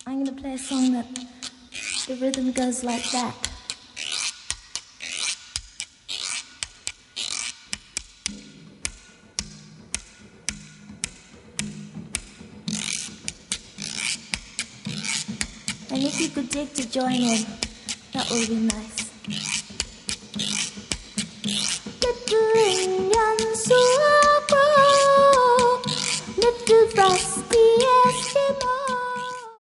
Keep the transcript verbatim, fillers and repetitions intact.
I'm gonna play a song that the rhythm goes like that. And if you could dig to join in, that would be nice.